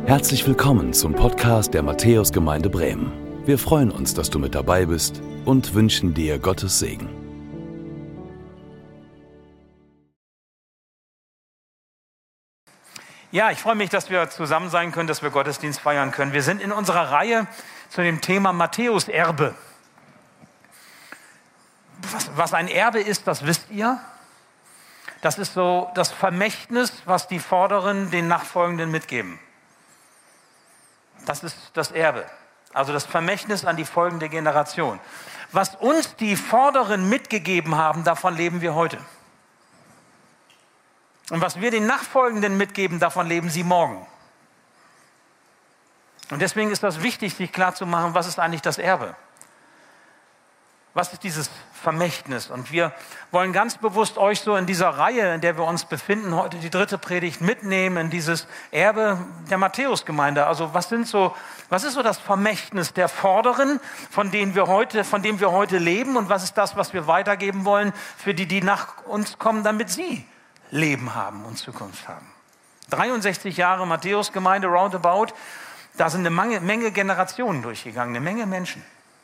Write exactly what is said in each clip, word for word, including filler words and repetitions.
Herzlich willkommen zum Podcast der Matthäusgemeinde Bremen. Wir freuen uns, dass du mit dabei bist und wünschen dir Gottes Segen. Ja, ich freue mich, dass wir zusammen sein können, dass wir Gottesdienst feiern können. Wir sind in unserer Reihe zu dem Thema Matthäus-Erbe. Was, was ein Erbe ist, das wisst ihr. Das ist so das Vermächtnis, was die Vorderen den Nachfolgenden mitgeben. Das ist das Erbe, also das Vermächtnis an die folgende Generation. Was uns die Vorderen mitgegeben haben, davon leben wir heute. Und was wir den Nachfolgenden mitgeben, davon leben sie morgen. Und deswegen ist das wichtig, sich klarzumachen, was ist eigentlich das Erbe? Was ist dieses Vermächtnis? Und wir wollen ganz bewusst euch so in dieser Reihe, in der wir uns befinden, heute die dritte Predigt mitnehmen in dieses Erbe der Matthäusgemeinde. Also was sind so, was ist so das Vermächtnis der Vorderen, von denen wir heute, von dem wir heute leben? Und was ist das, was wir weitergeben wollen für die, die nach uns kommen, damit sie Leben haben und Zukunft haben? dreiundsechzig Jahre Matthäusgemeinde roundabout, da sind eine Menge, Menge Generationen durchgegangen, eine Menge Menschen.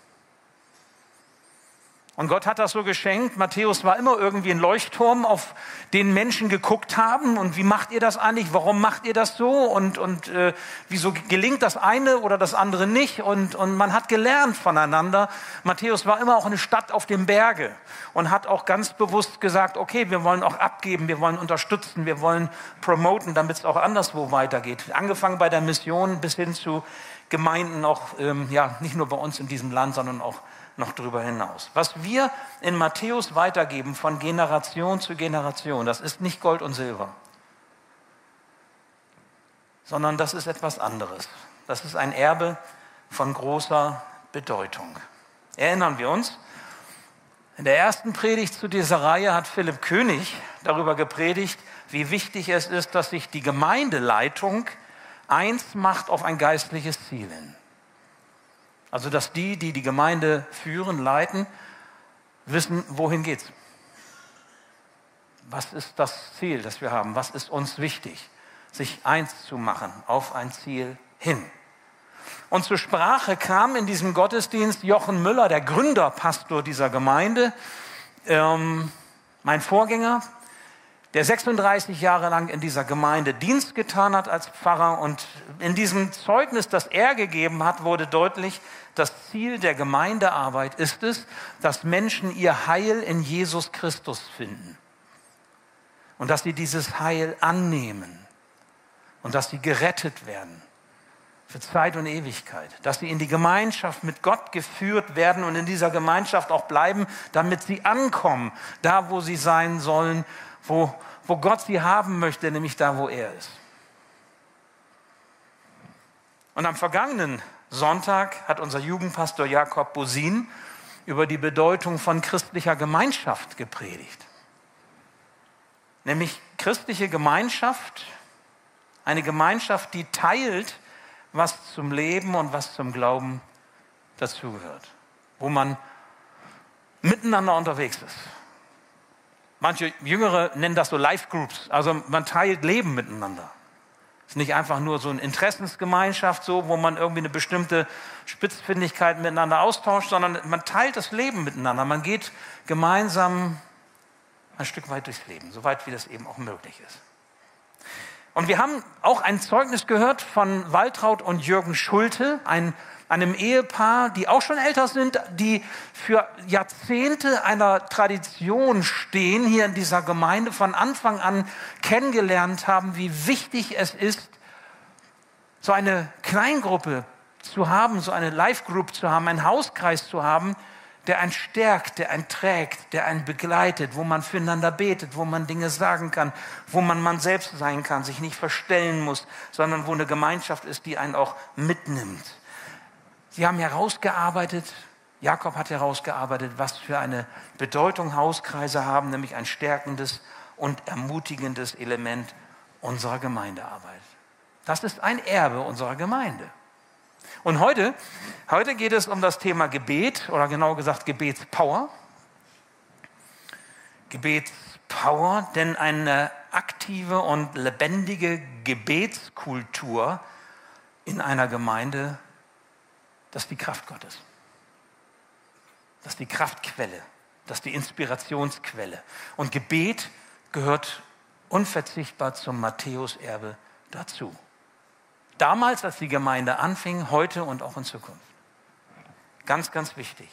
Und Gott hat das so geschenkt. Matthäus war immer irgendwie ein Leuchtturm, auf den Menschen geguckt haben. Und wie macht ihr das eigentlich? Warum macht ihr das so? Und, und äh, wieso gelingt das eine oder das andere nicht? Und, und man hat gelernt voneinander. Matthäus war immer auch eine Stadt auf dem Berge und hat auch ganz bewusst gesagt, okay, wir wollen auch abgeben, wir wollen unterstützen, wir wollen promoten, damit es auch anderswo weitergeht. Angefangen bei der Mission bis hin zu Gemeinden, auch ähm, ja, nicht nur bei uns in diesem Land, sondern auch noch darüber hinaus. Was wir in Matthäus weitergeben von Generation zu Generation, das ist nicht Gold und Silber, sondern das ist etwas anderes. Das ist ein Erbe von großer Bedeutung. Erinnern wir uns, in der ersten Predigt zu dieser Reihe hat Philipp König darüber gepredigt, wie wichtig es ist, dass sich die Gemeindeleitung eins macht auf ein geistliches Ziel hin. Also, dass die, die die Gemeinde führen, leiten, wissen, wohin geht's. Was ist das Ziel, das wir haben? Was ist uns wichtig? Sich eins zu machen auf ein Ziel hin. Und zur Sprache kam in diesem Gottesdienst Jochen Müller, der Gründerpastor dieser Gemeinde, ähm, mein Vorgänger, der sechsunddreißig Jahre lang in dieser Gemeinde Dienst getan hat als Pfarrer. Und in diesem Zeugnis, das er gegeben hat, wurde deutlich, das Ziel der Gemeindearbeit ist es, dass Menschen ihr Heil in Jesus Christus finden. Und dass sie dieses Heil annehmen. Und dass sie gerettet werden für Zeit und Ewigkeit. Dass sie in die Gemeinschaft mit Gott geführt werden und in dieser Gemeinschaft auch bleiben, damit sie ankommen, da wo sie sein sollen, Wo, wo Gott sie haben möchte, nämlich da, wo er ist. Und am vergangenen Sonntag hat unser Jugendpastor Jakob Bosin über die Bedeutung von christlicher Gemeinschaft gepredigt. Nämlich christliche Gemeinschaft, eine Gemeinschaft, die teilt, was zum Leben und was zum Glauben dazugehört. Wo man miteinander unterwegs ist. Manche Jüngere nennen das so Life Groups, also man teilt Leben miteinander. Es ist nicht einfach nur so eine Interessensgemeinschaft, so, wo man irgendwie eine bestimmte Spitzfindigkeit miteinander austauscht, sondern man teilt das Leben miteinander. Man geht gemeinsam ein Stück weit durchs Leben, so weit wie das eben auch möglich ist. Und wir haben auch ein Zeugnis gehört von Waltraud und Jürgen Schulte, ein einem Ehepaar, die auch schon älter sind, die für Jahrzehnte einer Tradition stehen, hier in dieser Gemeinde, von Anfang an kennengelernt haben, wie wichtig es ist, so eine Kleingruppe zu haben, so eine Life-Group zu haben, einen Hauskreis zu haben, der einen stärkt, der einen trägt, der einen begleitet, wo man füreinander betet, wo man Dinge sagen kann, wo man man selbst sein kann, sich nicht verstellen muss, sondern wo eine Gemeinschaft ist, die einen auch mitnimmt. Sie haben herausgearbeitet, Jakob hat herausgearbeitet, was für eine Bedeutung Hauskreise haben, nämlich ein stärkendes und ermutigendes Element unserer Gemeindearbeit. Das ist ein Erbe unserer Gemeinde. Und heute, heute geht es um das Thema Gebet, oder genau gesagt Gebetspower. Gebetspower, denn eine aktive und lebendige Gebetskultur in einer Gemeinde, das ist die Kraft Gottes. Das ist die Kraftquelle, das ist die Inspirationsquelle. Und Gebet gehört unverzichtbar zum Matthäuserbe dazu. Damals, als die Gemeinde anfing, heute und auch in Zukunft. Ganz, ganz wichtig.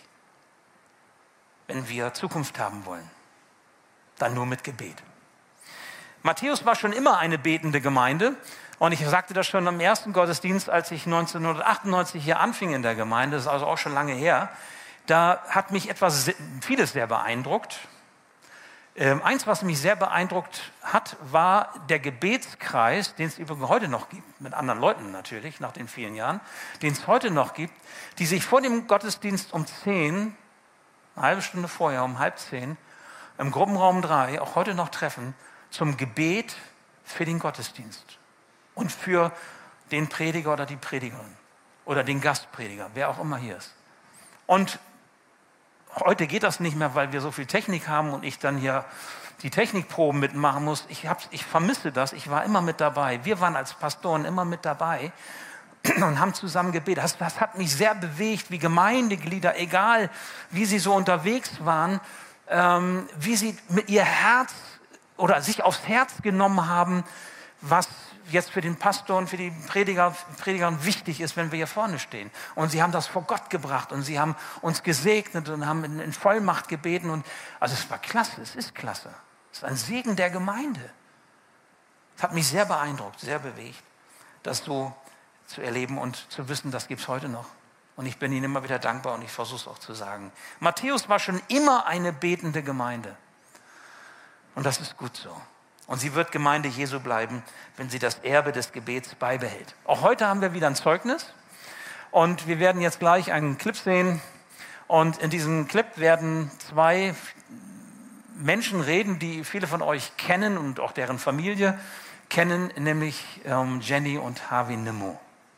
Wenn wir Zukunft haben wollen, dann nur mit Gebet. Matthäus war schon immer eine betende Gemeinde. Und ich sagte das schon am ersten Gottesdienst, als ich neunzehnhundertachtundneunzig hier anfing in der Gemeinde, das ist also auch schon lange her. Da hat mich etwas, vieles sehr beeindruckt. Ähm, eins, was mich sehr beeindruckt hat, war der Gebetskreis, den es übrigens heute noch gibt, mit anderen Leuten natürlich, nach den vielen Jahren, den es heute noch gibt, die sich vor dem Gottesdienst um zehn, eine halbe Stunde vorher, um halb zehn, im Gruppenraum drei, auch heute noch treffen, zum Gebet für den Gottesdienst und für den Prediger oder die Predigerin oder den Gastprediger, wer auch immer hier ist. Und heute geht das nicht mehr, weil wir so viel Technik haben und ich dann hier die Technikproben mitmachen muss. Ich, hab's, ich vermisse das, ich war immer mit dabei. Wir waren als Pastoren immer mit dabei und haben zusammen gebetet. Das, das hat mich sehr bewegt, wie Gemeindeglieder, egal wie sie so unterwegs waren, ähm, wie sie mit ihr Herz oder sich aufs Herz genommen haben, was jetzt für den Pastor und für die Prediger, Prediger wichtig ist, wenn wir hier vorne stehen. Und sie haben das vor Gott gebracht und sie haben uns gesegnet und haben in, in Vollmacht gebeten. Und, also es war klasse, es ist klasse. Es ist ein Segen der Gemeinde. Es hat mich sehr beeindruckt, sehr bewegt, das so zu erleben und zu wissen, das gibt es heute noch. Und ich bin Ihnen immer wieder dankbar und ich versuche es auch zu sagen. Matthäus war schon immer eine betende Gemeinde. Und das ist gut so. Und sie wird Gemeinde Jesu bleiben, wenn sie das Erbe des Gebets beibehält. Auch heute haben wir wieder ein Zeugnis. Und wir werden jetzt gleich einen Clip sehen. Und in diesem Clip werden zwei Menschen reden, die viele von euch kennen und auch deren Familie kennen, nämlich ähm, Jenny und Harvey Nimmo.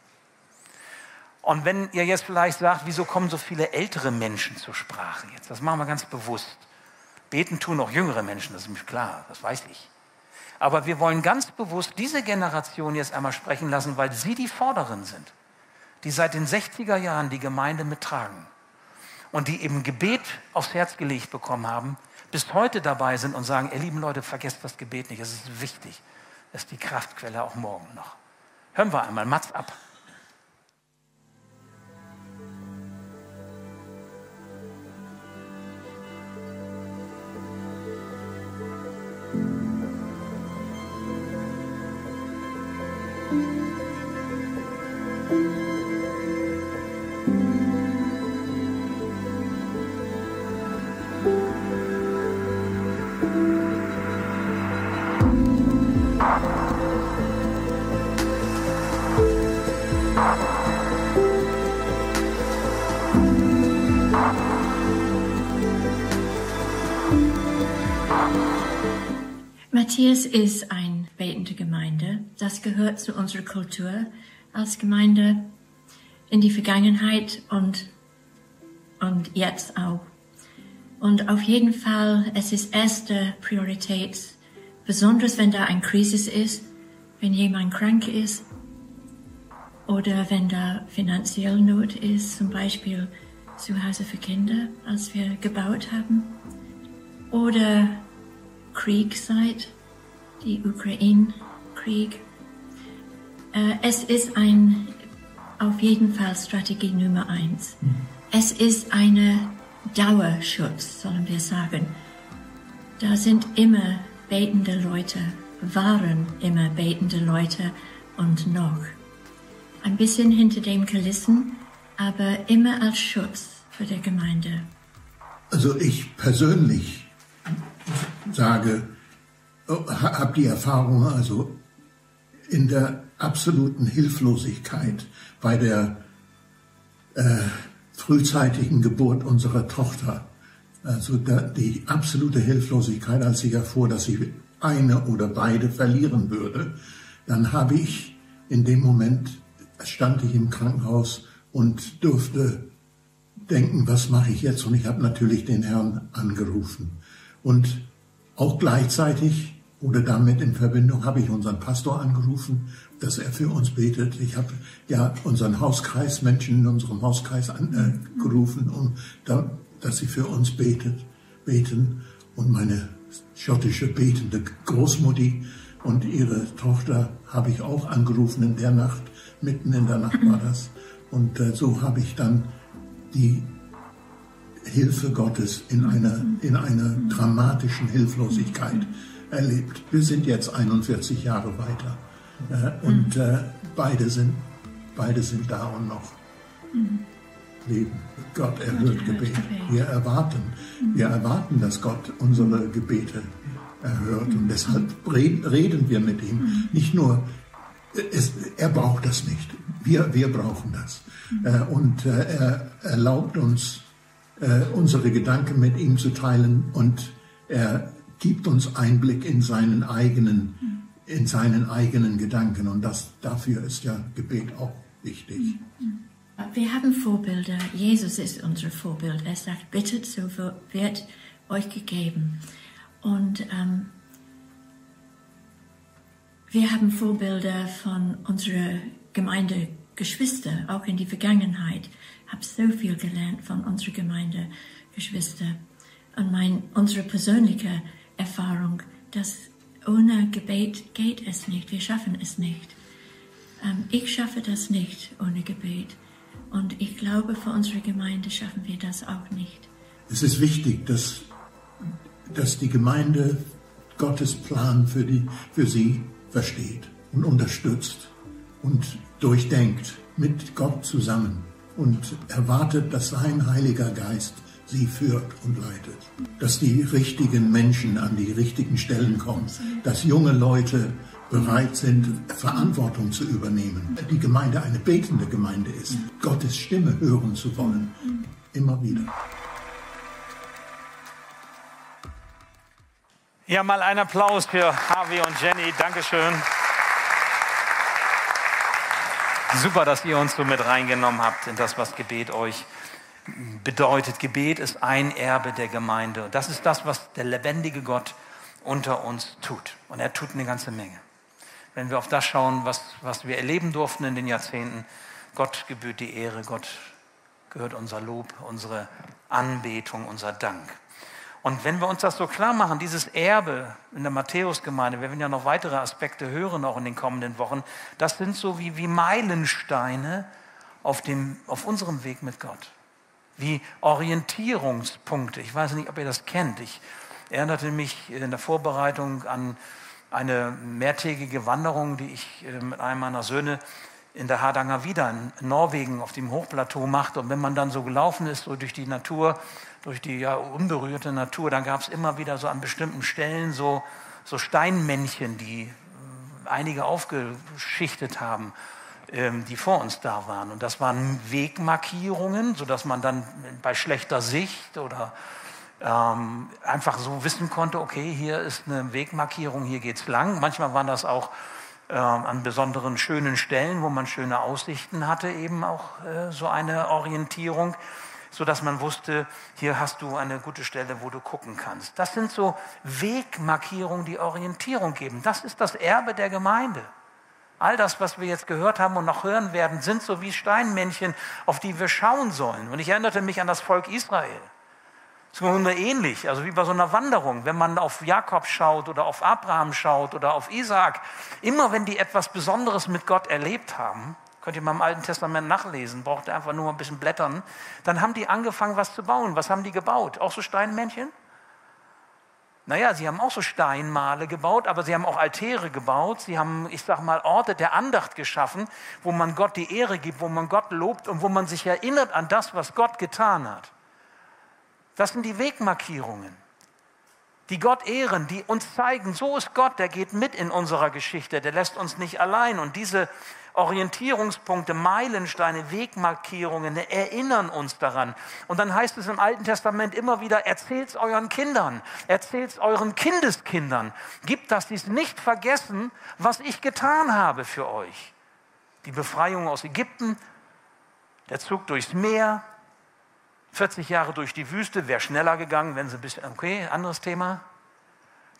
Und wenn ihr jetzt vielleicht sagt, wieso kommen so viele ältere Menschen zur Sprache jetzt? Das machen wir ganz bewusst. Beten tun auch jüngere Menschen, das ist mir klar, das weiß ich. Aber wir wollen ganz bewusst diese Generation jetzt einmal sprechen lassen, weil sie die Vorderen sind, die seit den sechziger Jahren die Gemeinde mittragen und die eben Gebet aufs Herz gelegt bekommen haben, bis heute dabei sind und sagen, ihr lieben Leute, vergesst das Gebet nicht, es ist wichtig, es ist die Kraftquelle auch morgen noch. Hören wir einmal Mats ab. Matthias ist eine betende Gemeinde. Das gehört zu unserer Kultur als Gemeinde in die Vergangenheit und, und jetzt auch. Und auf jeden Fall, es ist erste Priorität, besonders wenn da eine Krise ist, wenn jemand krank ist oder wenn da finanziell Not ist, zum Beispiel zu Hause für Kinder, als wir gebaut haben, oder Kriegszeit, die Ukraine-Krieg. Äh, es ist ein, auf jeden Fall Strategie Nummer eins. Mhm. Es ist eine Dauerschutz, sollen wir sagen. Da sind immer betende Leute, waren immer betende Leute und noch. Ein bisschen hinter den Kulissen, aber immer als Schutz für die Gemeinde. Also ich persönlich sage, habe die Erfahrung also in der absoluten Hilflosigkeit bei der äh, frühzeitigen Geburt unserer Tochter, also da, die absolute Hilflosigkeit, als ich erfuhr, dass ich eine oder beide verlieren würde, dann habe ich in dem Moment, stand ich im Krankenhaus und durfte denken, was mache ich jetzt? Und ich habe natürlich den Herrn angerufen. Und auch gleichzeitig oder damit in Verbindung habe ich unseren Pastor angerufen, dass er für uns betet. Ich habe ja unseren Hauskreis, Menschen in unserem Hauskreis angerufen, äh, um da, dass sie für uns betet, beten. Und meine schottische betende Großmutti und ihre Tochter habe ich auch angerufen in der Nacht, mitten in der Nacht war das. Und äh, so habe ich dann die Hilfe Gottes in einer, in einer dramatischen Hilflosigkeit erlebt. Wir sind jetzt einundvierzig Jahre weiter äh, und äh, beide sind, beide sind da und noch leben. Gott erhört Gebet. Wir erwarten, wir erwarten, dass Gott unsere Gebete erhört und deshalb reden wir mit ihm. Nicht nur, es, er braucht das nicht, wir, wir brauchen das. Äh, und äh, er erlaubt uns, äh, unsere Gedanken mit ihm zu teilen und er gibt uns Einblick in seinen eigenen, in seinen eigenen Gedanken und das, dafür ist ja Gebet auch wichtig. Wir haben Vorbilder. Jesus ist unser Vorbild. Er sagt, bittet, so wird euch gegeben. Und ähm, wir haben Vorbilder von unserer Gemeindegeschwister, auch in die Vergangenheit. Ich habe so viel gelernt von unserer Gemeindegeschwister. Und mein, unsere persönliche Erfahrung, dass ohne Gebet geht es nicht. Wir schaffen es nicht. Ähm, ich schaffe das nicht ohne Gebet. Und ich glaube, für unsere Gemeinde schaffen wir das auch nicht. Es ist wichtig, dass, dass die Gemeinde Gottes Plan für, die, für sie versteht und unterstützt und durchdenkt mit Gott zusammen und erwartet, dass sein Heiliger Geist sie führt und leitet. Dass die richtigen Menschen an die richtigen Stellen kommen, dass junge Leute bereit sind, Verantwortung zu übernehmen. Die Gemeinde eine betende Gemeinde ist, Gottes Stimme hören zu wollen, immer wieder. Ja, mal einen Applaus für Harvey und Jenny. Dankeschön. Super, dass ihr uns so mit reingenommen habt in das, was Gebet euch bedeutet. Gebet ist ein Erbe der Gemeinde. Und das ist das, was der lebendige Gott unter uns tut. Und er tut eine ganze Menge. Wenn wir auf das schauen, was, was wir erleben durften in den Jahrzehnten, Gott gebührt die Ehre, Gott gehört unser Lob, unsere Anbetung, unser Dank. Und wenn wir uns das so klar machen, dieses Erbe in der Matthäusgemeinde, wir werden ja noch weitere Aspekte hören, auch in den kommenden Wochen, das sind so wie, wie Meilensteine auf, dem, auf unserem Weg mit Gott. Wie Orientierungspunkte. Ich weiß nicht, ob ihr das kennt. Ich erinnerte mich in der Vorbereitung an eine mehrtägige Wanderung, die ich mit einem meiner Söhne in der Hardangervidda in Norwegen auf dem Hochplateau machte. Und wenn man dann so gelaufen ist, so durch die Natur, durch die ja unberührte Natur, dann gab es immer wieder so an bestimmten Stellen so, so Steinmännchen, die äh, einige aufgeschichtet haben, ähm, die vor uns da waren. Und das waren Wegmarkierungen, sodass man dann bei schlechter Sicht oder ähm, einfach so wissen konnte, okay, hier ist eine Wegmarkierung, hier geht's lang. Manchmal waren das auch äh, an besonderen schönen Stellen, wo man schöne Aussichten hatte, eben auch äh, so eine Orientierung, sodass man wusste, hier hast du eine gute Stelle, wo du gucken kannst. Das sind so Wegmarkierungen, die Orientierung geben. Das ist das Erbe der Gemeinde. All das, was wir jetzt gehört haben und noch hören werden, sind so wie Steinmännchen, auf die wir schauen sollen. Und ich erinnerte mich an das Volk Israel. Das ist nur ähnlich, also wie bei so einer Wanderung. Wenn man auf Jakob schaut oder auf Abraham schaut oder auf Isaak, immer wenn die etwas Besonderes mit Gott erlebt haben, könnt ihr mal im Alten Testament nachlesen, braucht ihr einfach nur ein bisschen blättern, dann haben die angefangen, was zu bauen. Was haben die gebaut? Auch so Steinmännchen? Naja, sie haben auch so Steinmale gebaut, aber sie haben auch Altäre gebaut. Sie haben, ich sag mal, Orte der Andacht geschaffen, wo man Gott die Ehre gibt, wo man Gott lobt und wo man sich erinnert an das, was Gott getan hat. Das sind die Wegmarkierungen, die Gott ehren, die uns zeigen, so ist Gott, der geht mit in unserer Geschichte, der lässt uns nicht allein. Und diese Orientierungspunkte, Meilensteine, Wegmarkierungen erinnern uns daran. Und dann heißt es im Alten Testament immer wieder, erzählt es euren Kindern, erzählt es euren Kindeskindern. Gibt, dass sie es nicht vergessen, was ich getan habe für euch. Die Befreiung aus Ägypten, der Zug durchs Meer, vierzig Jahre durch die Wüste, wäre schneller gegangen, wenn sie ein bisschen, okay, anderes Thema.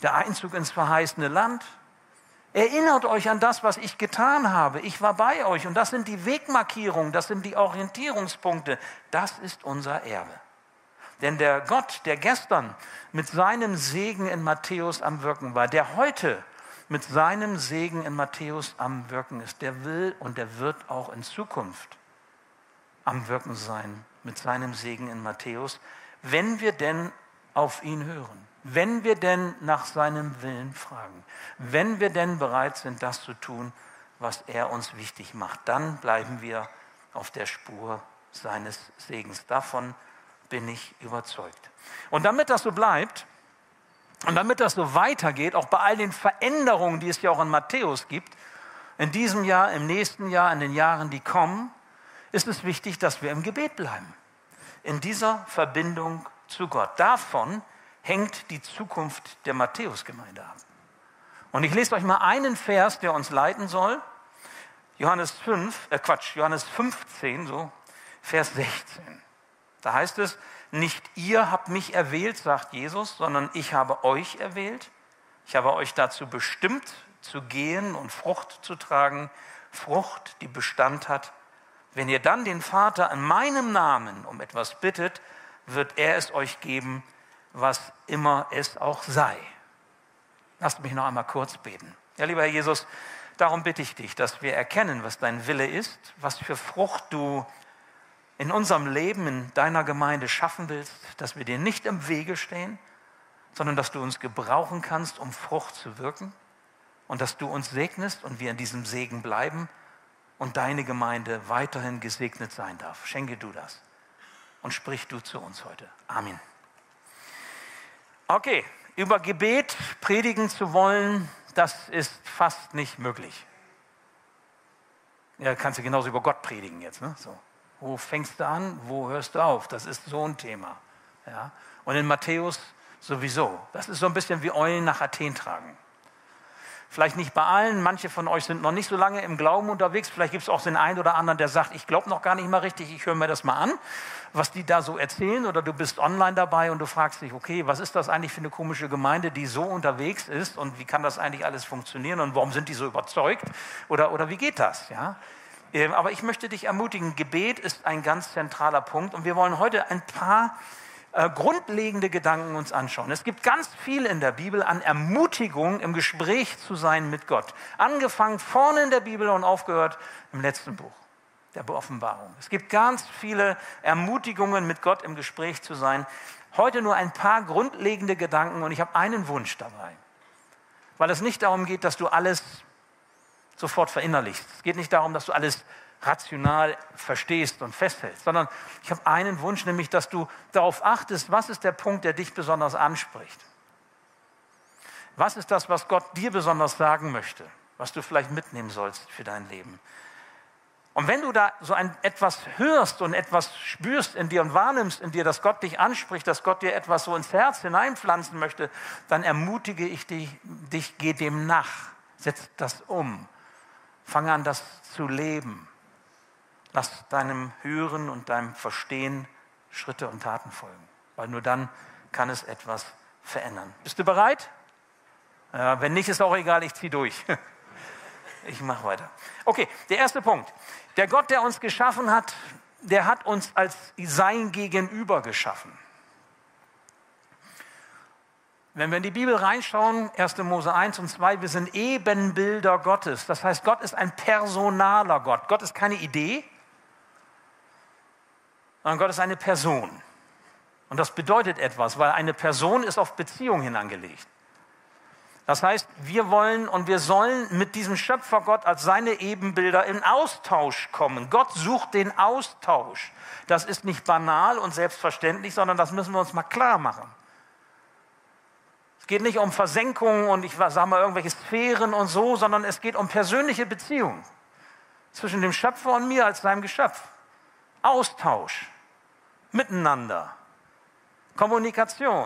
der Einzug ins verheißene Land. Erinnert euch an das, was ich getan habe. Ich war bei euch und das sind die Wegmarkierungen, das sind die Orientierungspunkte. Das ist unser Erbe. Denn der Gott, der gestern mit seinem Segen in Matthäus am Wirken war, der heute mit seinem Segen in Matthäus am Wirken ist, der will und der wird auch in Zukunft am Wirken sein mit seinem Segen in Matthäus, wenn wir denn auf ihn hören, wenn wir denn nach seinem Willen fragen, wenn wir denn bereit sind, das zu tun, was er uns wichtig macht, dann bleiben wir auf der Spur seines Segens. Davon bin ich überzeugt. Und damit das so bleibt und damit das so weitergeht, auch bei all den Veränderungen, die es ja auch in Matthäus gibt, in diesem Jahr, im nächsten Jahr, in den Jahren, die kommen, ist es wichtig, dass wir im Gebet bleiben. In dieser Verbindung zu Gott. Davon hängt die Zukunft der Matthäusgemeinde ab. Und ich lese euch mal einen Vers, der uns leiten soll. Johannes fünf, äh Quatsch, Johannes fünfzehn, so, Vers sechzehn. Da heißt es, nicht ihr habt mich erwählt, sagt Jesus, sondern ich habe euch erwählt. Ich habe euch dazu bestimmt, zu gehen und Frucht zu tragen. Frucht, die Bestand hat. Wenn ihr dann den Vater in meinem Namen um etwas bittet, wird er es euch geben, was immer es auch sei. Lasst mich noch einmal kurz beten. Ja, lieber Herr Jesus, darum bitte ich dich, dass wir erkennen, was dein Wille ist, was für Frucht du in unserem Leben, in deiner Gemeinde schaffen willst, dass wir dir nicht im Wege stehen, sondern dass du uns gebrauchen kannst, um Frucht zu wirken und dass du uns segnest und wir in diesem Segen bleiben und deine Gemeinde weiterhin gesegnet sein darf. Schenke du das und sprich du zu uns heute. Amen. Okay, über Gebet predigen zu wollen, das ist fast nicht möglich. Ja, kannst du genauso über Gott predigen jetzt, ne? So. Wo fängst du an, wo hörst du auf? Das ist so ein Thema. Ja? Und in Matthäus sowieso. Das ist so ein bisschen wie Eulen nach Athen tragen. Vielleicht nicht bei allen, manche von euch sind noch nicht so lange im Glauben unterwegs. Vielleicht gibt es auch den einen oder anderen, der sagt, ich glaube noch gar nicht mal richtig, ich höre mir das mal an, was die da so erzählen. Oder du bist online dabei und du fragst dich, okay, was ist das eigentlich für eine komische Gemeinde, die so unterwegs ist und wie kann das eigentlich alles funktionieren und warum sind die so überzeugt oder, oder wie geht das? Ja? Aber ich möchte dich ermutigen, Gebet ist ein ganz zentraler Punkt und wir wollen heute ein paar äh, grundlegende Gedanken uns anschauen. Es gibt ganz viel in der Bibel an Ermutigung, im Gespräch zu sein mit Gott. Angefangen vorne in der Bibel und aufgehört im letzten Buch der Offenbarung. Es gibt ganz viele Ermutigungen, mit Gott im Gespräch zu sein. Heute nur ein paar grundlegende Gedanken und ich habe einen Wunsch dabei, weil es nicht darum geht, dass du alles sofort verinnerlichst. Es geht nicht darum, dass du alles rational verstehst und festhältst, sondern ich habe einen Wunsch, nämlich, dass du darauf achtest, was ist der Punkt, der dich besonders anspricht? Was ist das, was Gott dir besonders sagen möchte, was du vielleicht mitnehmen sollst für dein Leben? Und wenn du da so ein etwas hörst und etwas spürst in dir und wahrnimmst in dir, dass Gott dich anspricht, dass Gott dir etwas so ins Herz hineinpflanzen möchte, dann ermutige ich dich, dich geh dem nach, setz das um. Fang an, das zu leben. Lass deinem Hören und deinem Verstehen Schritte und Taten folgen. Weil nur dann kann es etwas verändern. Bist du bereit? Ja, wenn nicht, ist auch egal, ich ziehe durch. Ich mache weiter. Okay, der erste Punkt. Der Gott, der uns geschaffen hat, der hat uns als sein Gegenüber geschaffen. Wenn wir in die Bibel reinschauen, erster Mose eins und zwei, wir sind Ebenbilder Gottes. Das heißt, Gott ist ein personaler Gott. Gott ist keine Idee, sondern Gott ist eine Person. Und das bedeutet etwas, weil eine Person ist auf Beziehung hin angelegt. Das heißt, wir wollen und wir sollen mit diesem Schöpfergott als seine Ebenbilder in Austausch kommen. Gott sucht den Austausch. Das ist nicht banal und selbstverständlich, sondern das müssen wir uns mal klar machen. Es geht nicht um Versenkung und ich sage mal irgendwelche Sphären und so, sondern es geht um persönliche Beziehungen zwischen dem Schöpfer und mir als seinem Geschöpf. Austausch, Miteinander, Kommunikation.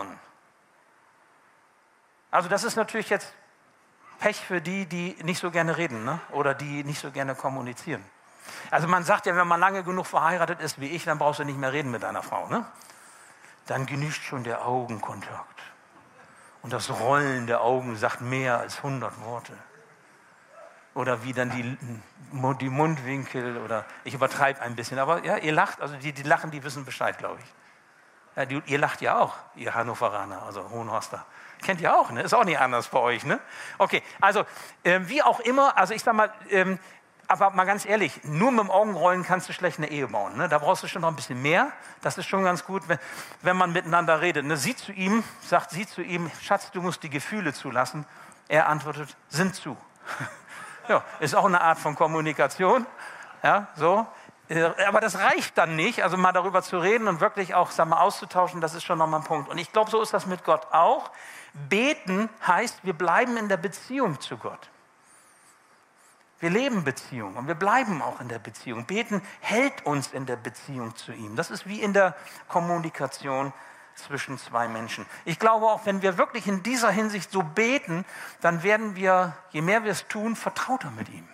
Also das ist natürlich jetzt Pech für die, die nicht so gerne reden, ne? Oder die nicht so gerne kommunizieren. Also man sagt ja, wenn man lange genug verheiratet ist wie ich, dann brauchst du nicht mehr reden mit deiner Frau. Ne? Dann genügt schon der Augenkontakt. Und das Rollen der Augen sagt mehr als hundert Worte. Oder wie dann die, die Mundwinkel oder ich übertreibe ein bisschen. Aber ja, ihr lacht, also die, die lachen, die wissen Bescheid, glaube ich. Ja, die, ihr lacht ja auch, ihr Hannoveraner, also Hohenhorster. Kennt ihr auch, ne? Ist auch nicht anders bei euch, ne? Okay, also äh, wie auch immer, also ich sag mal, ähm, aber mal ganz ehrlich, nur mit dem Augenrollen kannst du schlecht eine Ehe bauen. Ne? Da brauchst du schon noch ein bisschen mehr. Das ist schon ganz gut, wenn, wenn man miteinander redet. Ne? Sie zu ihm, sagt sie zu ihm, Schatz, du musst die Gefühle zulassen. Er antwortet, sind zu. Ja, ist auch eine Art von Kommunikation. Ja, so. Aber das reicht dann nicht, also mal darüber zu reden und wirklich auch, sag mal, auszutauschen, das ist schon nochmal ein Punkt. Und ich glaube, so ist das mit Gott auch. Beten heißt, wir bleiben in der Beziehung zu Gott. Wir leben Beziehung und wir bleiben auch in der Beziehung. Beten hält uns in der Beziehung zu ihm. Das ist wie in der Kommunikation zwischen zwei Menschen. Ich glaube auch, wenn wir wirklich in dieser Hinsicht so beten, dann werden wir, je mehr wir es tun, vertrauter mit ihm.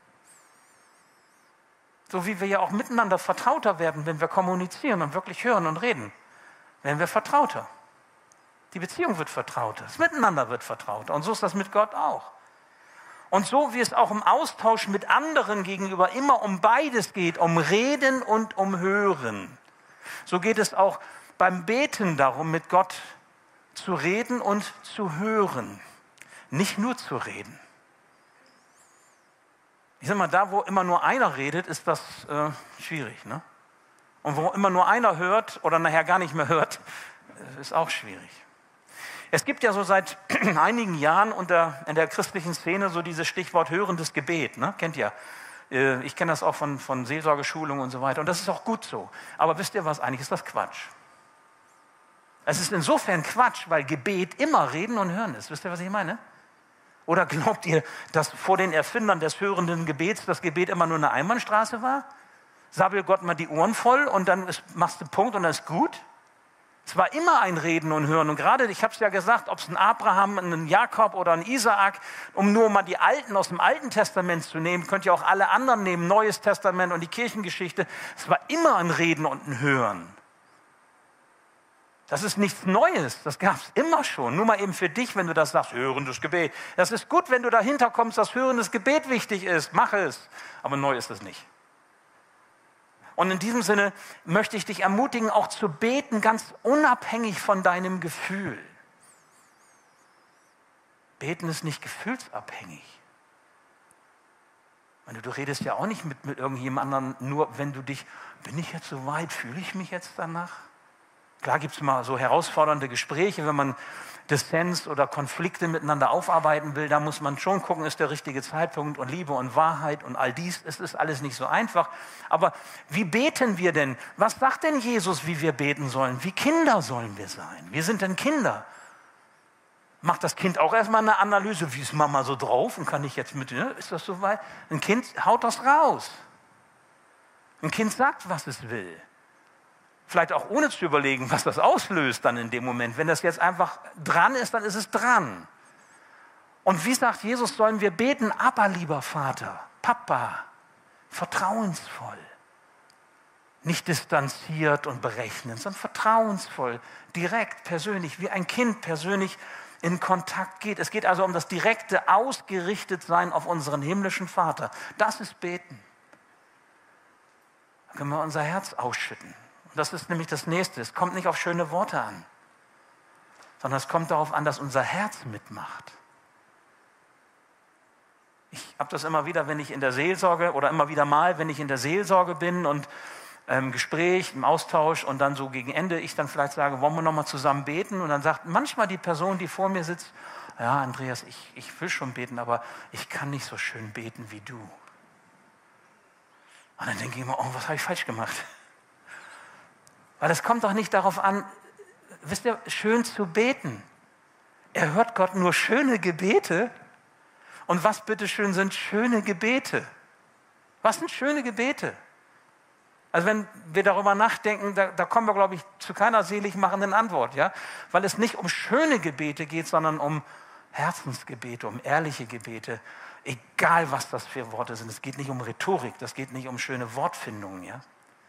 So wie wir ja auch miteinander vertrauter werden, wenn wir kommunizieren und wirklich hören und reden, werden wir vertrauter. Die Beziehung wird vertrauter, das Miteinander wird vertrauter. Und so ist das mit Gott auch. Und so wie es auch im Austausch mit anderen gegenüber immer um beides geht, um Reden und um Hören, so geht es auch beim Beten darum, mit Gott zu reden und zu hören, nicht nur zu reden. Ich sag mal, da wo immer nur einer redet, ist das äh, schwierig, ne? Und wo immer nur einer hört oder nachher gar nicht mehr hört, ist auch schwierig. Es gibt ja so seit einigen Jahren unter, in der christlichen Szene so dieses Stichwort hörendes Gebet, ne? Kennt ihr? Ich kenne das auch von, von Seelsorgeschulungen und so weiter und das ist auch gut so. Aber wisst ihr was, eigentlich ist das Quatsch. Es ist insofern Quatsch, weil Gebet immer Reden und Hören ist. Wisst ihr, was ich meine? Oder glaubt ihr, dass vor den Erfindern des hörenden Gebets das Gebet immer nur eine Einbahnstraße war? Sabbel Gott mal die Ohren voll und dann ist, machst du Punkt und dann ist gut? Es war immer ein Reden und Hören. Und gerade, ich habe es ja gesagt, ob es ein Abraham, ein Jakob oder ein Isaak, um nur mal die Alten aus dem Alten Testament zu nehmen, könnt ihr auch alle anderen nehmen, Neues Testament und die Kirchengeschichte. Es war immer ein Reden und ein Hören. Das ist nichts Neues, das gab es immer schon. Nur mal eben für dich, wenn du das sagst, hörendes Gebet. Das ist gut, wenn du dahinter kommst, dass hörendes Gebet wichtig ist. Mach es. Aber neu ist es nicht. Und in diesem Sinne möchte ich dich ermutigen, auch zu beten, ganz unabhängig von deinem Gefühl. Beten ist nicht gefühlsabhängig. Du redest ja auch nicht mit, mit irgendjemand anderem, nur wenn du dich, bin ich jetzt so weit, fühle ich mich jetzt danach? Klar gibt es mal so herausfordernde Gespräche, wenn man Dissens oder Konflikte miteinander aufarbeiten will, da muss man schon gucken, ist der richtige Zeitpunkt und Liebe und Wahrheit und all dies, es ist alles nicht so einfach. Aber wie beten wir denn? Was sagt denn Jesus, wie wir beten sollen? Wie Kinder sollen wir sein? Wir sind denn Kinder. Macht das Kind auch erstmal eine Analyse, wie ist Mama so drauf und kann ich jetzt mit, ne? Ist das so weit? Ein Kind haut das raus. Ein Kind sagt, was es will. Vielleicht auch ohne zu überlegen, was das auslöst dann in dem Moment. Wenn das jetzt einfach dran ist, dann ist es dran. Und wie sagt Jesus, sollen wir beten? Aber lieber Vater, Papa, vertrauensvoll. Nicht distanziert und berechnend, sondern vertrauensvoll, direkt, persönlich, wie ein Kind persönlich in Kontakt geht. Es geht also um das direkte Ausgerichtetsein auf unseren himmlischen Vater. Das ist Beten. Da können wir unser Herz ausschütten. Das ist nämlich das Nächste. Es kommt nicht auf schöne Worte an, sondern es kommt darauf an, dass unser Herz mitmacht. Ich habe das immer wieder, wenn ich in der Seelsorge oder immer wieder mal, wenn ich in der Seelsorge bin und im Gespräch, im Austausch und dann so gegen Ende ich dann vielleicht sage, wollen wir nochmal zusammen beten? Und dann sagt manchmal die Person, die vor mir sitzt, ja Andreas, ich, ich will schon beten, aber ich kann nicht so schön beten wie du. Und dann denke ich immer, oh, was habe ich falsch gemacht? Weil es kommt doch nicht darauf an, wisst ihr, schön zu beten. Er hört Gott nur schöne Gebete. Und was bitteschön sind schöne Gebete? Was sind schöne Gebete? Also wenn wir darüber nachdenken, da, da kommen wir, glaube ich, zu keiner selig machenden Antwort. Ja? Weil es nicht um schöne Gebete geht, sondern um Herzensgebete, um ehrliche Gebete. Egal, was das für Worte sind. Es geht nicht um Rhetorik, das geht nicht um schöne Wortfindungen. Ja?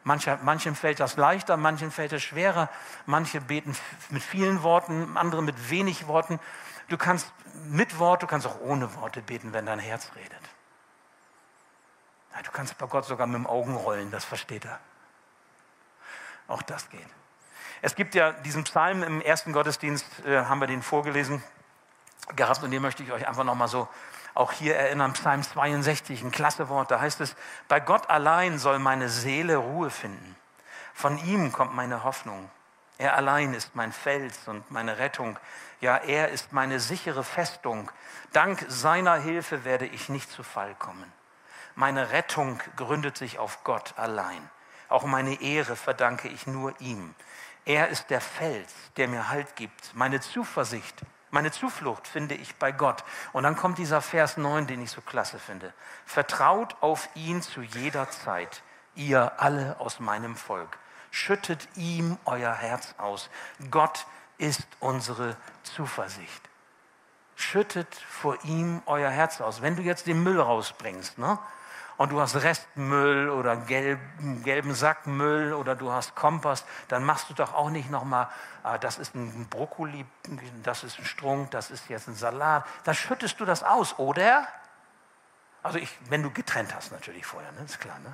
Manche, manchen fällt das leichter, manchen fällt es schwerer. Manche beten mit vielen Worten, andere mit wenig Worten. Du kannst mit Wort, du kannst auch ohne Worte beten, wenn dein Herz redet. Ja, du kannst bei Gott sogar mit dem Augen rollen, das versteht er. Auch das geht. Es gibt ja diesen Psalm im ersten Gottesdienst, äh, haben wir den vorgelesen gehabt und den möchte ich euch einfach nochmal so auch hier erinnern. Psalm zweiundsechzig, ein klasse Wort, da heißt es, bei Gott allein soll meine Seele Ruhe finden. Von ihm kommt meine Hoffnung. Er allein ist mein Fels und meine Rettung. Ja, er ist meine sichere Festung. Dank seiner Hilfe werde ich nicht zu Fall kommen. Meine Rettung gründet sich auf Gott allein. Auch meine Ehre verdanke ich nur ihm. Er ist der Fels, der mir Halt gibt. Meine Zuversicht, meine Zuflucht finde ich bei Gott. Und dann kommt dieser Vers neun, den ich so klasse finde. Vertraut auf ihn zu jeder Zeit, ihr alle aus meinem Volk. Schüttet ihm euer Herz aus. Gott ist unsere Zuversicht. Schüttet vor ihm euer Herz aus. Wenn du jetzt den Müll rausbringst, ne? Und du hast Restmüll oder gelben, gelben Sackmüll oder du hast Kompost, dann machst du doch auch nicht nochmal, ah, das ist ein Brokkoli, das ist ein Strunk, das ist jetzt ein Salat. Dann schüttest du das aus, oder? Also ich, wenn du getrennt hast natürlich vorher, ne? Ist klar, ne?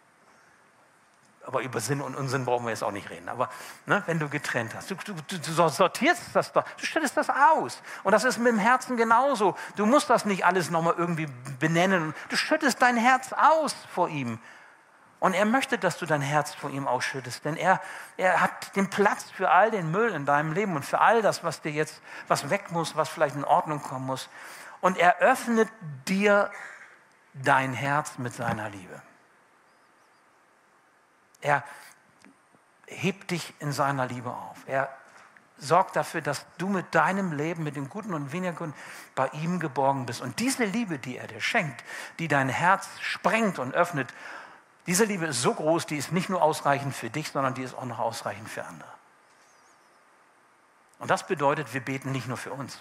Aber über Sinn und Unsinn brauchen wir jetzt auch nicht reden. Aber ne, wenn du getrennt hast, du, du, du sortierst das doch, du schüttest das aus. Und das ist mit dem Herzen genauso. Du musst das nicht alles nochmal irgendwie benennen. Du schüttest dein Herz aus vor ihm. Und er möchte, dass du dein Herz vor ihm ausschüttest. Denn er, er hat den Platz für all den Müll in deinem Leben und für all das, was dir jetzt, was weg muss, was vielleicht in Ordnung kommen muss. Und er öffnet dir dein Herz mit seiner Liebe. Er hebt dich in seiner Liebe auf. Er sorgt dafür, dass du mit deinem Leben, mit dem Guten und weniger Guten, bei ihm geborgen bist. Und diese Liebe, die er dir schenkt, die dein Herz sprengt und öffnet, diese Liebe ist so groß, die ist nicht nur ausreichend für dich, sondern die ist auch noch ausreichend für andere. Und das bedeutet, wir beten nicht nur für uns,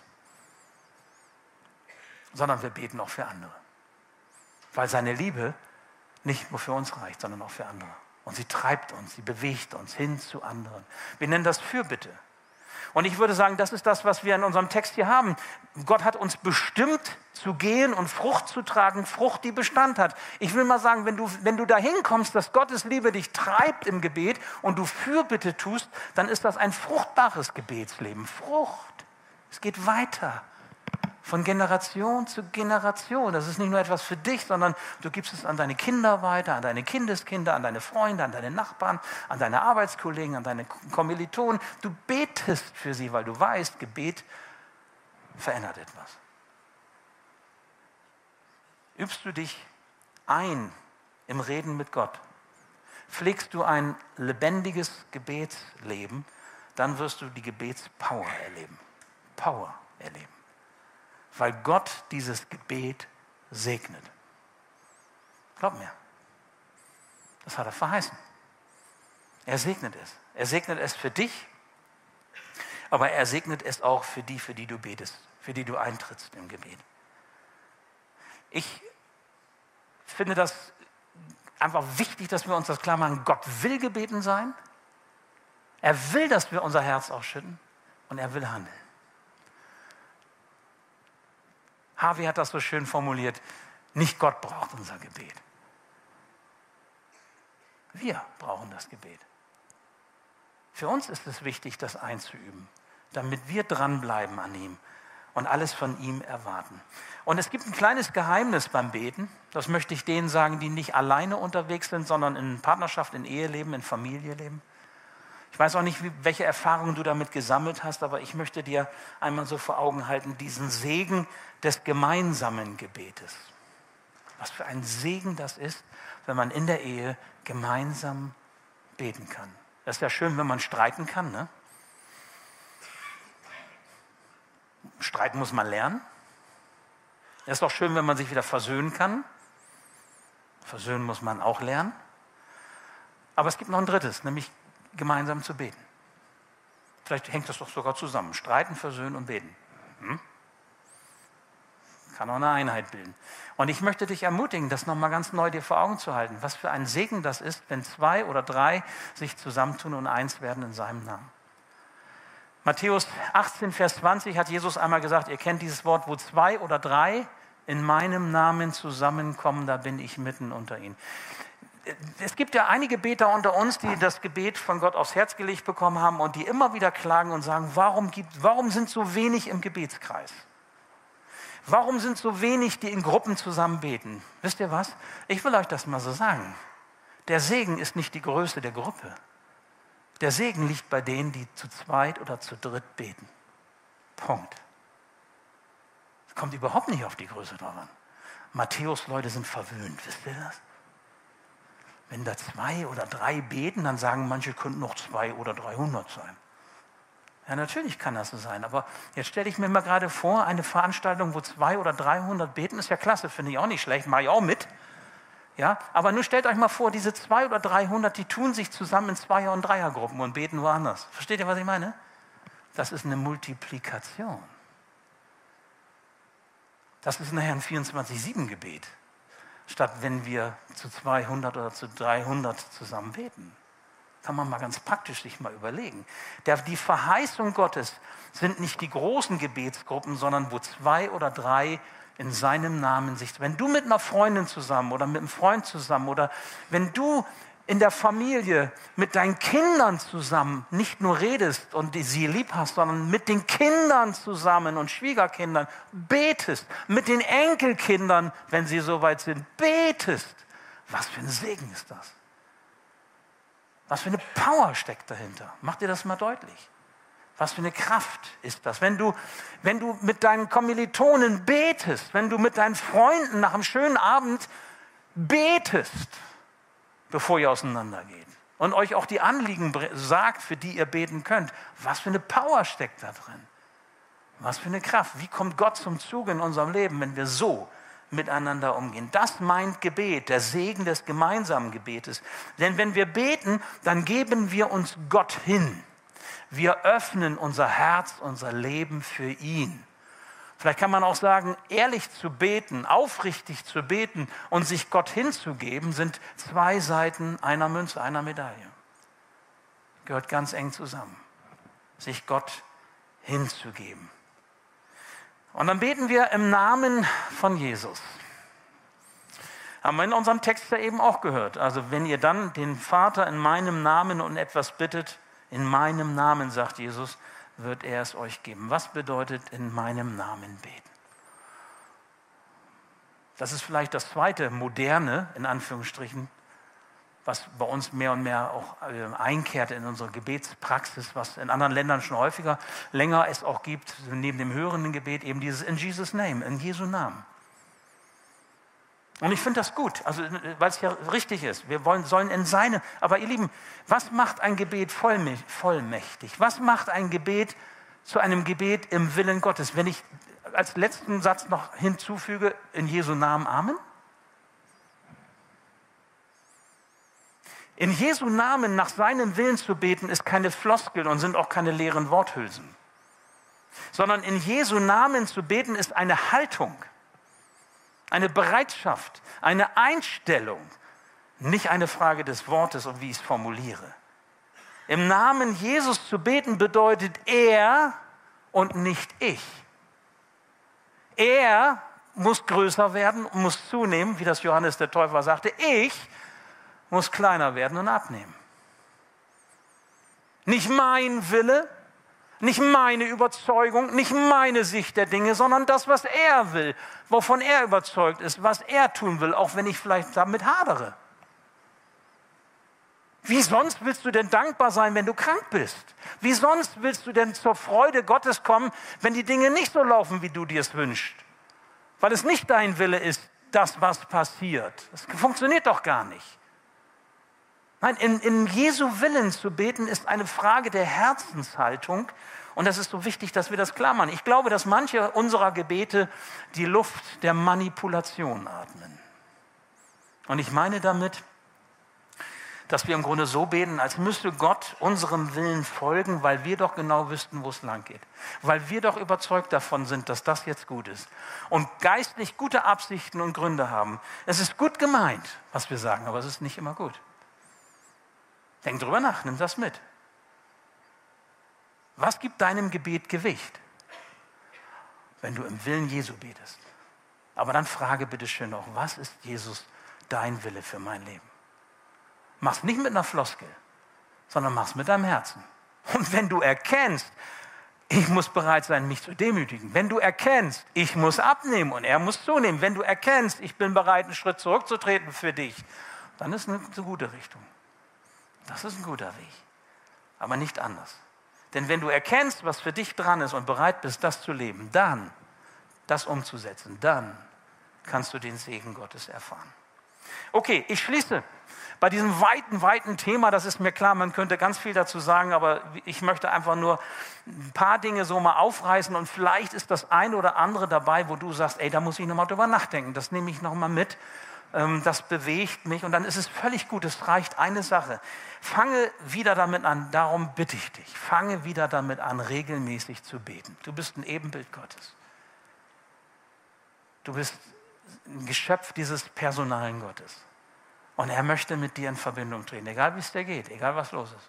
sondern wir beten auch für andere. Weil seine Liebe nicht nur für uns reicht, sondern auch für andere. Und sie treibt uns, sie bewegt uns hin zu anderen. Wir nennen das Fürbitte. Und ich würde sagen, das ist das, was wir in unserem Text hier haben. Gott hat uns bestimmt zu gehen und Frucht zu tragen, Frucht, die Bestand hat. Ich will mal sagen, wenn du, wenn du dahin kommst, dass Gottes Liebe dich treibt im Gebet und du Fürbitte tust, dann ist das ein fruchtbares Gebetsleben. Frucht. Es geht weiter. Von Generation zu Generation. Das ist nicht nur etwas für dich, sondern du gibst es an deine Kinder weiter, an deine Kindeskinder, an deine Freunde, an deine Nachbarn, an deine Arbeitskollegen, an deine Kommilitonen. Du betest für sie, weil du weißt, Gebet verändert etwas. Übst du dich ein im Reden mit Gott? Pflegst du ein lebendiges Gebetsleben, dann wirst du die Gebetspower erleben. Power erleben. Weil Gott dieses Gebet segnet. Glaub mir, das hat er verheißen. Er segnet es. Er segnet es für dich, aber er segnet es auch für die, für die du betest, für die du eintrittst im Gebet. Ich finde das einfach wichtig, dass wir uns das klar machen. Gott will gebeten sein. Er will, dass wir unser Herz ausschütten und er will handeln. Harvey hat das so schön formuliert, nicht Gott braucht unser Gebet. Wir brauchen das Gebet. Für uns ist es wichtig, das einzuüben, damit wir dranbleiben an ihm und alles von ihm erwarten. Und es gibt ein kleines Geheimnis beim Beten, das möchte ich denen sagen, die nicht alleine unterwegs sind, sondern in Partnerschaft, in Ehe leben, in Familie leben. Ich weiß auch nicht, wie, welche Erfahrungen du damit gesammelt hast, aber ich möchte dir einmal so vor Augen halten, diesen Segen des gemeinsamen Gebetes. Was für ein Segen das ist, wenn man in der Ehe gemeinsam beten kann. Das ist ja schön, wenn man streiten kann, ne? Streiten muss man lernen. Es ist doch schön, wenn man sich wieder versöhnen kann. Versöhnen muss man auch lernen. Aber es gibt noch ein drittes, nämlich gemeinsam zu beten. Vielleicht hängt das doch sogar zusammen. Streiten, versöhnen und beten. Hm? Kann auch eine Einheit bilden. Und ich möchte dich ermutigen, das nochmal ganz neu dir vor Augen zu halten, was für ein Segen das ist, wenn zwei oder drei sich zusammentun und eins werden in seinem Namen. Matthäus achtzehn, Vers zwanzig hat Jesus einmal gesagt, ihr kennt dieses Wort, wo zwei oder drei in meinem Namen zusammenkommen, da bin ich mitten unter ihnen. Es gibt ja einige Beter unter uns, die das Gebet von Gott aufs Herz gelegt bekommen haben und die immer wieder klagen und sagen, warum, gibt, warum sind so wenig im Gebetskreis? Warum sind so wenig, die in Gruppen zusammen beten? Wisst ihr was? Ich will euch das mal so sagen. Der Segen ist nicht die Größe der Gruppe. Der Segen liegt bei denen, die zu zweit oder zu dritt beten. Punkt. Es kommt überhaupt nicht auf die Größe drauf an. Matthäus-Leute sind verwöhnt, wisst ihr das? Wenn da zwei oder drei beten, dann sagen manche, könnten noch zwei oder dreihundert sein. Ja, natürlich kann das so sein, aber jetzt stelle ich mir mal gerade vor, eine Veranstaltung, wo zwei oder dreihundert beten, ist ja klasse, finde ich auch nicht schlecht, mache ich auch mit. Ja, aber nur stellt euch mal vor, diese zwei oder dreihundert, die tun sich zusammen in Zweier- und Dreiergruppen und beten woanders. Versteht ihr, was ich meine? Das ist eine Multiplikation. Das ist nachher ein vierundzwanzig sieben Gebet, statt wenn wir zu zweihundert oder zu dreihundert zusammen beten. Kann man mal ganz praktisch sich mal überlegen. Der, die Verheißung Gottes sind nicht die großen Gebetsgruppen, sondern wo zwei oder drei in seinem Namen sich... Wenn du mit einer Freundin zusammen oder mit einem Freund zusammen oder wenn du in der Familie mit deinen Kindern zusammen nicht nur redest und sie lieb hast, sondern mit den Kindern zusammen und Schwiegerkindern betest, mit den Enkelkindern, wenn sie soweit sind, betest. Was für ein Segen ist das? Was für eine Power steckt dahinter? Mach dir das mal deutlich. Was für eine Kraft ist das? Wenn du, wenn du mit deinen Kommilitonen betest, wenn du mit deinen Freunden nach einem schönen Abend betest, bevor ihr auseinandergeht und euch auch die Anliegen sagt, für die ihr beten könnt, was für eine Power steckt da drin? Was für eine Kraft? Wie kommt Gott zum Zuge in unserem Leben, wenn wir so miteinander umgehen? Das meint Gebet, der Segen des gemeinsamen Gebetes. Denn wenn wir beten, dann geben wir uns Gott hin. Wir öffnen unser Herz, unser Leben für ihn. Vielleicht kann man auch sagen, ehrlich zu beten, aufrichtig zu beten und sich Gott hinzugeben, sind zwei Seiten einer Münze, einer Medaille. Gehört ganz eng zusammen. Sich Gott hinzugeben. Und dann beten wir im Namen von Jesus. Haben wir in unserem Text ja eben auch gehört. Also wenn ihr dann den Vater in meinem Namen um etwas bittet, in meinem Namen, sagt Jesus, wird er es euch geben. Was bedeutet in meinem Namen beten? Das ist vielleicht das zweite moderne, in Anführungsstrichen, was bei uns mehr und mehr auch einkehrt in unsere Gebetspraxis, was in anderen Ländern schon häufiger, länger es auch gibt, neben dem hörenden Gebet, eben dieses in Jesus Name, in Jesu Namen. Und ich finde das gut, also weil es ja richtig ist. Wir wollen, sollen in seine, aber ihr Lieben, was macht ein Gebet vollmächtig? Was macht ein Gebet zu einem Gebet im Willen Gottes? Wenn ich als letzten Satz noch hinzufüge, in Jesu Namen Amen? In Jesu Namen nach seinem Willen zu beten, ist keine Floskel und sind auch keine leeren Worthülsen. Sondern in Jesu Namen zu beten, ist eine Haltung. Eine Bereitschaft, eine Einstellung, nicht eine Frage des Wortes und wie ich es formuliere. Im Namen Jesus zu beten bedeutet er und nicht ich. Er muss größer werden und muss zunehmen, wie das Johannes der Täufer sagte. Ich muss kleiner werden und abnehmen. Nicht mein Wille, nicht meine Überzeugung, nicht meine Sicht der Dinge, sondern das, was er will, wovon er überzeugt ist, was er tun will, auch wenn ich vielleicht damit hadere. Wie sonst willst du denn dankbar sein, wenn du krank bist? Wie sonst willst du denn zur Freude Gottes kommen, wenn die Dinge nicht so laufen, wie du dir es wünschst? Weil es nicht dein Wille ist, das, was passiert. Das funktioniert doch gar nicht. Nein, in, in Jesu Willen zu beten ist eine Frage der Herzenshaltung. Und das ist so wichtig, dass wir das klar machen. Ich glaube, dass manche unserer Gebete die Luft der Manipulation atmen. Und ich meine damit, dass wir im Grunde so beten, als müsste Gott unserem Willen folgen, weil wir doch genau wüssten, wo es lang geht. Weil wir doch überzeugt davon sind, dass das jetzt gut ist. Und geistlich gute Absichten und Gründe haben. Es ist gut gemeint, was wir sagen, aber es ist nicht immer gut. Denk drüber nach, nimm das mit. Was gibt deinem Gebet Gewicht, wenn du im Willen Jesu betest? Aber dann frage bitte schön auch, was ist Jesus dein Wille für mein Leben? Mach's nicht mit einer Floskel, sondern mach's mit deinem Herzen. Und wenn du erkennst, ich muss bereit sein, mich zu demütigen, wenn du erkennst, ich muss abnehmen und er muss zunehmen, wenn du erkennst, ich bin bereit, einen Schritt zurückzutreten für dich, dann ist eine, eine gute Richtung. Das ist ein guter Weg, aber nicht anders. Denn wenn du erkennst, was für dich dran ist und bereit bist, das zu leben, dann, das umzusetzen, dann kannst du den Segen Gottes erfahren. Okay, ich schließe bei diesem weiten, weiten Thema. Das ist mir klar, man könnte ganz viel dazu sagen, aber ich möchte einfach nur ein paar Dinge so mal aufreißen und vielleicht ist das eine oder andere dabei, wo du sagst, ey, da muss ich nochmal drüber nachdenken, das nehme ich nochmal mit. Das bewegt mich und dann ist es völlig gut, es reicht eine Sache. Fange wieder damit an, darum bitte ich dich, fange wieder damit an, regelmäßig zu beten. Du bist ein Ebenbild Gottes. Du bist ein Geschöpf dieses personalen Gottes. Und er möchte mit dir in Verbindung treten, egal wie es dir geht, egal was los ist.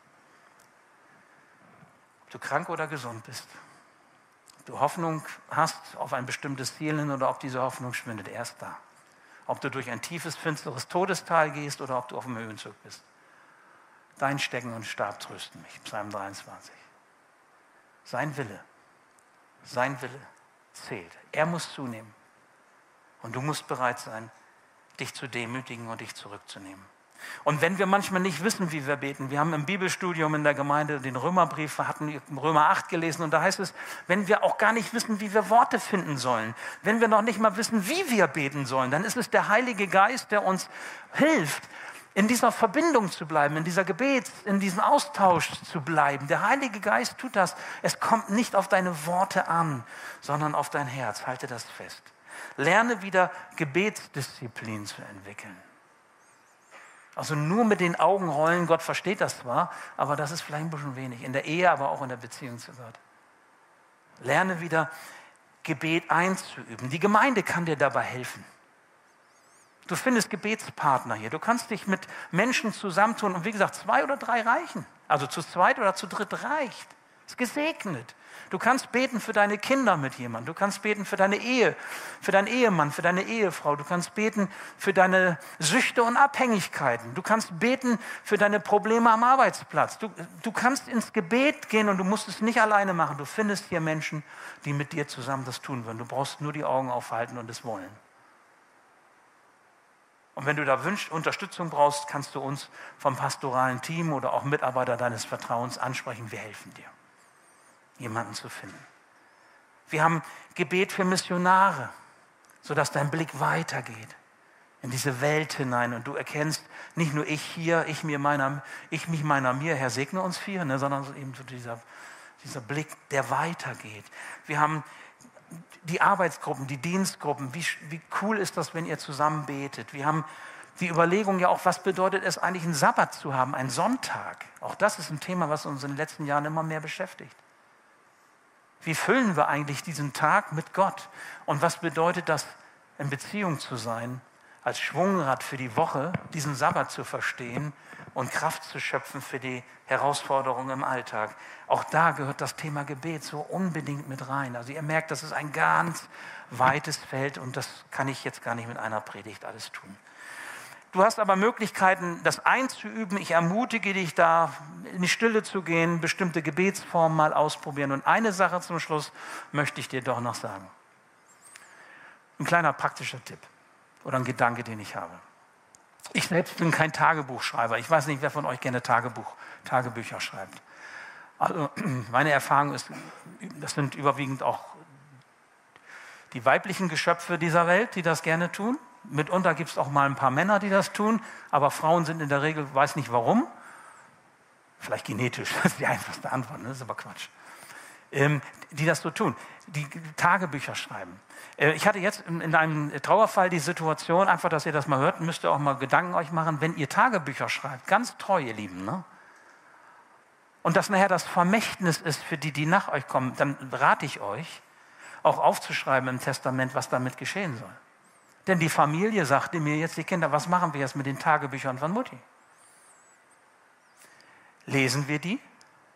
Ob du krank oder gesund bist, ob du Hoffnung hast auf ein bestimmtes Ziel hin oder ob diese Hoffnung schwindet, er ist da. Ob du durch ein tiefes, finsteres Todestal gehst oder ob du auf dem Höhenzug bist. Dein Stecken und Stab trösten mich. Psalm dreiundzwanzig. Sein Wille, sein Wille zählt. Er muss zunehmen. Und du musst bereit sein, dich zu demütigen und dich zurückzunehmen. Und wenn wir manchmal nicht wissen, wie wir beten, wir haben im Bibelstudium in der Gemeinde den Römerbrief, wir hatten Römer acht gelesen und da heißt es, wenn wir auch gar nicht wissen, wie wir Worte finden sollen, wenn wir noch nicht mal wissen, wie wir beten sollen, dann ist es der Heilige Geist, der uns hilft, in dieser Verbindung zu bleiben, in dieser Gebets, in diesem Austausch zu bleiben. Der Heilige Geist tut das. Es kommt nicht auf deine Worte an, sondern auf dein Herz. Halte das fest. Lerne wieder Gebetsdisziplin zu entwickeln. Also nur mit den Augen rollen, Gott versteht das zwar, aber das ist vielleicht ein bisschen wenig. In der Ehe, aber auch in der Beziehung zu Gott. Lerne wieder Gebet einzuüben. Die Gemeinde kann dir dabei helfen. Du findest Gebetspartner hier. Du kannst dich mit Menschen zusammentun und wie gesagt, zwei oder drei reichen. Also zu zweit oder zu dritt reicht. Ist gesegnet. Du kannst beten für deine Kinder mit jemandem. Du kannst beten für deine Ehe, für deinen Ehemann, für deine Ehefrau. Du kannst beten für deine Süchte und Abhängigkeiten. Du kannst beten für deine Probleme am Arbeitsplatz. Du, du kannst ins Gebet gehen und du musst es nicht alleine machen. Du findest hier Menschen, die mit dir zusammen das tun würden. Du brauchst nur die Augen aufhalten und es wollen. Und wenn du da wünschst, Unterstützung brauchst, kannst du uns vom pastoralen Team oder auch Mitarbeiter deines Vertrauens ansprechen. Wir helfen dir, jemanden zu finden. Wir haben Gebet für Missionare, sodass dein Blick weitergeht in diese Welt hinein und du erkennst, nicht nur ich hier, ich mir meiner, ich mich meiner mir, Herr segne uns vier, ne, sondern eben so dieser, dieser Blick, der weitergeht. Wir haben die Arbeitsgruppen, die Dienstgruppen, wie, wie cool ist das, wenn ihr zusammen betet. Wir haben die Überlegung ja auch, was bedeutet es eigentlich, einen Sabbat zu haben, einen Sonntag. Auch das ist ein Thema, was uns in den letzten Jahren immer mehr beschäftigt. Wie füllen wir eigentlich diesen Tag mit Gott? Und was bedeutet das, in Beziehung zu sein, als Schwungrad für die Woche, diesen Sabbat zu verstehen und Kraft zu schöpfen für die Herausforderungen im Alltag? Auch da gehört das Thema Gebet so unbedingt mit rein. Also ihr merkt, das ist ein ganz weites Feld und das kann ich jetzt gar nicht mit einer Predigt alles tun. Du hast aber Möglichkeiten, das einzuüben. Ich ermutige dich da, in die Stille zu gehen, bestimmte Gebetsformen mal ausprobieren. Und eine Sache zum Schluss möchte ich dir doch noch sagen. Ein kleiner praktischer Tipp oder ein Gedanke, den ich habe. Ich selbst bin kein Tagebuchschreiber. Ich weiß nicht, wer von euch gerne Tagebuch, Tagebücher schreibt. Also meine Erfahrung ist, das sind überwiegend auch die weiblichen Geschöpfe dieser Welt, die das gerne tun. Mitunter gibt es auch mal ein paar Männer, die das tun, aber Frauen sind in der Regel, weiß nicht warum, vielleicht genetisch, das ist die einfachste Antwort, das ist aber Quatsch. ähm, die das so tun, die Tagebücher schreiben. Äh, ich hatte jetzt in, in einem Trauerfall die Situation, einfach, dass ihr das mal hört, müsst ihr auch mal Gedanken euch machen, wenn ihr Tagebücher schreibt, ganz treu, ihr Lieben, ne? Und das nachher das Vermächtnis ist für die, die nach euch kommen, dann rate ich euch, auch aufzuschreiben im Testament, was damit geschehen soll. Denn die Familie sagte mir jetzt, die Kinder, was machen wir jetzt mit den Tagebüchern von Mutti? Lesen wir die?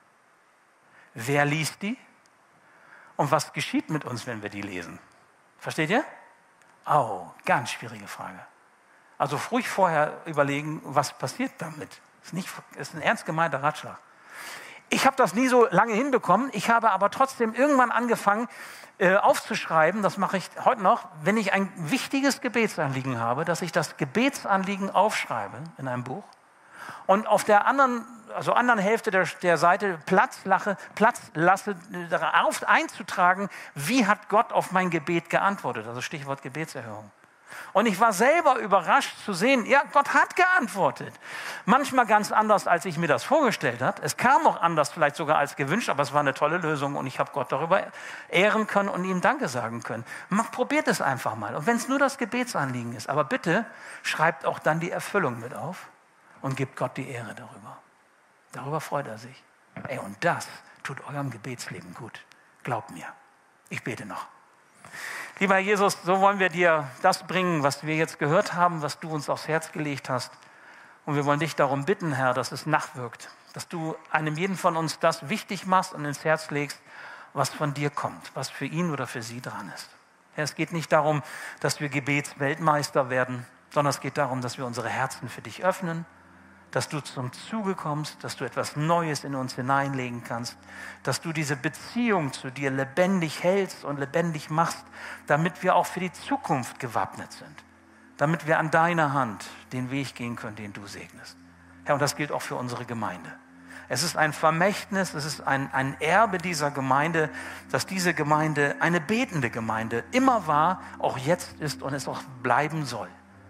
Wer liest die? Und was geschieht mit uns, wenn wir die lesen? Versteht ihr? Oh, ganz schwierige Frage. Also ruhig vorher überlegen, was passiert damit. Ist nicht, ist ein ernst gemeinter Ratschlag. Ich habe das nie so lange hinbekommen. Ich habe aber trotzdem irgendwann angefangen äh, aufzuschreiben, das mache ich heute noch, wenn ich ein wichtiges Gebetsanliegen habe, dass ich das Gebetsanliegen aufschreibe in einem Buch und auf der anderen, also anderen Hälfte der, der Seite Platz, lache, Platz lasse, darauf einzutragen, wie hat Gott auf mein Gebet geantwortet, also Stichwort Gebetserhörung. Und ich war selber überrascht zu sehen, ja, Gott hat geantwortet. Manchmal ganz anders, als ich mir das vorgestellt habe. Es kam auch anders, vielleicht sogar als gewünscht, aber es war eine tolle Lösung und ich habe Gott darüber ehren können und ihm Danke sagen können. Macht, probiert es einfach mal. Und wenn es nur das Gebetsanliegen ist, aber bitte schreibt auch dann die Erfüllung mit auf und gebt Gott die Ehre darüber. Darüber freut er sich. Ey, und das tut eurem Gebetsleben gut. Glaubt mir. Ich bete noch. Lieber Herr Jesus, so wollen wir dir das bringen, was wir jetzt gehört haben, was du uns aufs Herz gelegt hast. Und wir wollen dich darum bitten, Herr, dass es nachwirkt, dass du einem jeden von uns das wichtig machst und ins Herz legst, was von dir kommt, was für ihn oder für sie dran ist. Herr, es geht nicht darum, dass wir Gebetsweltmeister werden, sondern es geht darum, dass wir unsere Herzen für dich öffnen, dass du zum Zuge kommst, dass du etwas Neues in uns hineinlegen kannst, dass du diese Beziehung zu dir lebendig hältst und lebendig machst, damit wir auch für die Zukunft gewappnet sind, damit wir an deiner Hand den Weg gehen können, den du segnest. Herr, und das gilt auch für unsere Gemeinde. Es ist ein Vermächtnis, es ist ein, ein Erbe dieser Gemeinde, dass diese Gemeinde eine betende Gemeinde immer war, auch jetzt ist und es auch bleiben soll.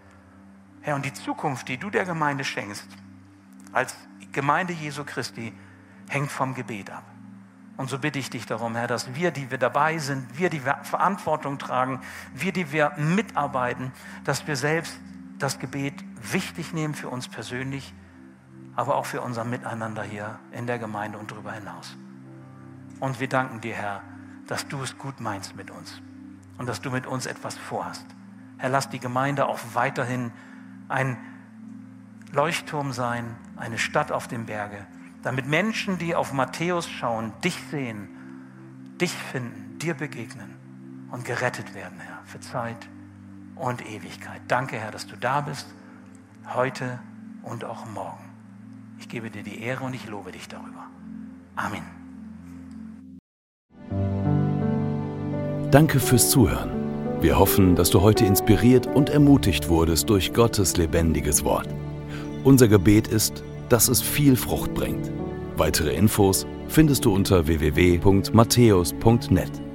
Herr, und die Zukunft, die du der Gemeinde schenkst, als Gemeinde Jesu Christi, hängt vom Gebet ab. Und so bitte ich dich darum, Herr, dass wir, die wir dabei sind, wir, die wir Verantwortung tragen, wir, die wir mitarbeiten, dass wir selbst das Gebet wichtig nehmen für uns persönlich, aber auch für unser Miteinander hier in der Gemeinde und darüber hinaus. Und wir danken dir, Herr, dass du es gut meinst mit uns und dass du mit uns etwas vorhast. Herr, lass die Gemeinde auch weiterhin ein Leuchtturm sein, eine Stadt auf dem Berge, damit Menschen, die auf Matthäus schauen, dich sehen, dich finden, dir begegnen und gerettet werden, Herr, für Zeit und Ewigkeit. Danke, Herr, dass du da bist, heute und auch morgen. Ich gebe dir die Ehre und ich lobe dich darüber. Amen. Danke fürs Zuhören. Wir hoffen, dass du heute inspiriert und ermutigt wurdest durch Gottes lebendiges Wort. Unser Gebet ist, dass es viel Frucht bringt. Weitere Infos findest du unter w w w punkt matthäus punkt net.